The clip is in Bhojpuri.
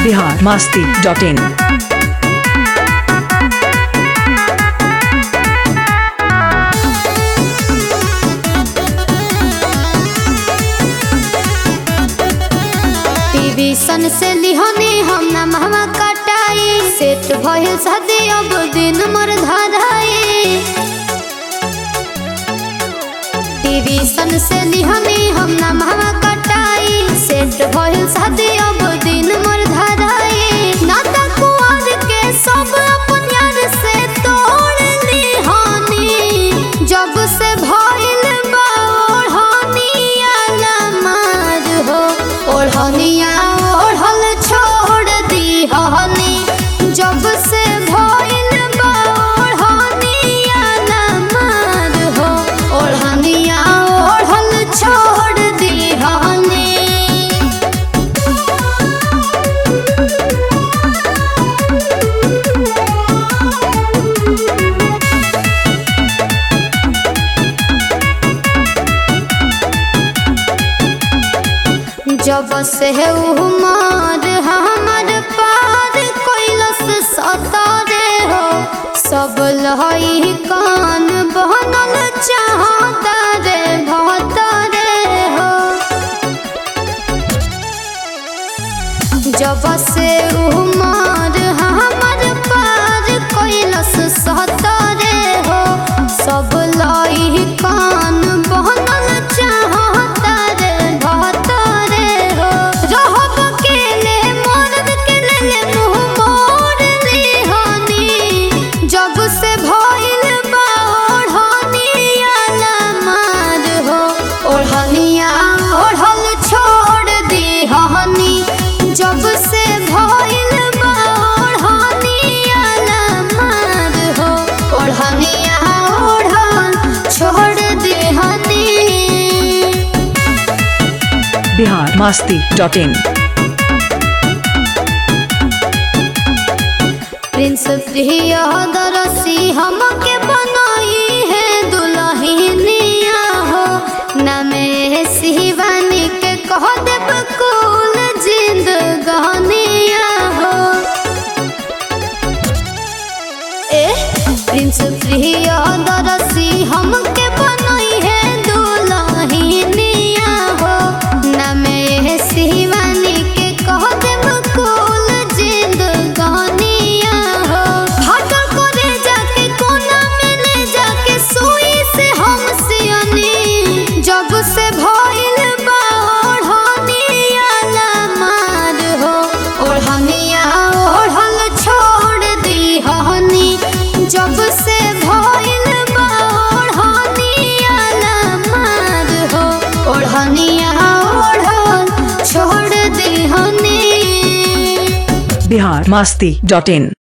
biharmasti.in। टीवी सन से लिहोनी हम ना महवा कटाई सेट भइल शादी अब दिन मर धाराई। टीवी सन से लिहोनी हम ना महवा कटाई सेट भइल शादी अब दिन मर धाराई। नाता कुआर के सब अपन यार से तोड़ लिहोनी जब से भइल बा ओढ़निया लमार हो। ओढ़निया ओढ़ल छोड़ दी हनी जब से भइल बा ओढ़निया लमार हो। ओढ़निया ओढ़ल छोड़ दी हनी। जब से उमर हमर पार कैलस सतारे हो सब लहई कान बनल चाहता रे भतरे हो। जब से उमर हमर पार कैलस सतारे हो सब लहई कान बनल चाहता रे भतरे हो। रहब अकेले मर्द के ले मुँह मोड़ लिहनी जब से भइल बा ओढ़निया लमार हो। ओढ़निया ओढ़ल छोड़ दी हनी जब से भइल बा ओढ़निया लमार हो। ओढ़निया ओढ़ल छोड़ दी हनी। biharmasti.in। प्रिंस प्रियदर्शी हमके बनाई है दुल्हनिया हो ना में शिवानी के कह देब कुल जिंदगानिया हो। प्रिंस प्रियदर्शी हमके बनाई है दुल्हनिया हो ना में शिवानी के कह देब कुल जिंदगानिया हो। फाटल करे जाके कोना में ले जाके सुई से हम सियनी जब से भइल बा ओढ़निया लमार हो। ओढ़निया ओढ़ल छोड़ दी हनी जब से भइल बा ओढ़निया लमार हो। ओढ़निया ओढ़ल छोड़ दी हनी। biharmasti.in।